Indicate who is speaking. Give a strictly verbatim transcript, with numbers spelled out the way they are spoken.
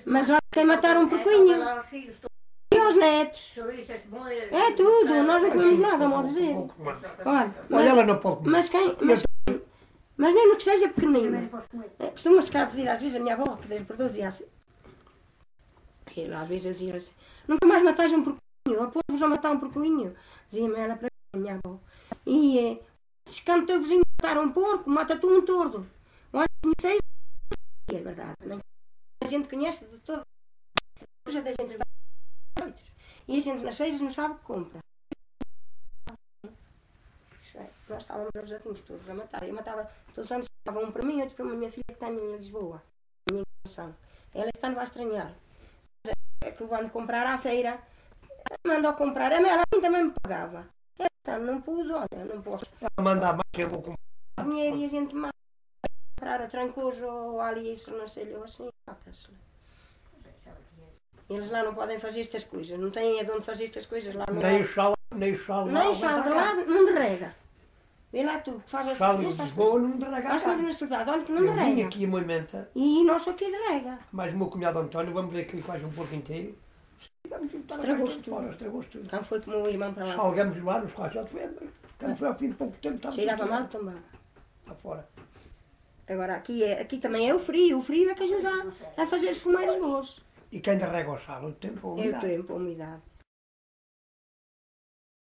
Speaker 1: Mas olha, quem mataram um porquinho. E aos netos. É tudo, nós não comemos nada, mal dizer. Olha, mas,
Speaker 2: Olha, ela não pode comer.
Speaker 1: mas quem... Mas, mas mesmo que seja pequenina. Costuma-se cá dizer, às vezes a minha avó, que Deus perdoe, dizia assim. E lá, às vezes eu dizia assim, nunca mais matais um porquinho, após-vos a matar um porquinho. Dizia-me ela para mim, a minha avó. E eh, diz que o teu vizinho matar um porco, mata tu um tordo. Olha, conheceis? E é verdade, não? A gente conhece de toda a coisa da gente está e a gente nas feiras não sabe o que compra. Nós estávamos aos jardins todos a matar. Eu matava, todos os anos chamavam um para mim, outro para a minha filha que tenho em Lisboa. A minha encarnação. Ela está não vai estranhar. É que eu ando comprar à feira, mandou comprar, ela também me pagava. Eu então, não pude, olha, não posso.
Speaker 2: Ela manda mais, eu vou comprar.
Speaker 1: Dinheiro e a gente mata. Comprar a Trancoso ou ali isso, não sei, ou assim, mata-se. Eles lá não podem fazer estas coisas, não têm é de onde fazer estas coisas lá no
Speaker 2: Nem o sal, nem o sal.
Speaker 1: Nem o sal de lá não derrega. Vê lá tu, que faz a
Speaker 2: Sal de
Speaker 1: diferença.
Speaker 2: Lisboa não derrega.
Speaker 1: Acho que na cidade, olha que não
Speaker 2: Eu vim
Speaker 1: derrega.
Speaker 2: aqui a Moimenta,
Speaker 1: E nós aqui derrega.
Speaker 2: mais o meu cunhado António, vamos ver aqui quase um porco inteiro.
Speaker 1: Estragou-se tudo.
Speaker 2: Fora, estragou-se tudo.
Speaker 1: Então foi como o irmão para lá.
Speaker 2: Salgamos lá nos quase, já foi, quando foi ao fim de pouco tempo, estava
Speaker 1: Cheirava
Speaker 2: tudo
Speaker 1: mal,
Speaker 2: lá.
Speaker 1: tombava.
Speaker 2: Lá fora.
Speaker 1: Agora aqui, é, aqui também é o frio, o frio é que ajuda a fazer os fumeiros bons.
Speaker 2: E quem derrega o sal? O tempo, a
Speaker 1: É o
Speaker 2: umidade.
Speaker 1: tempo, a umidade.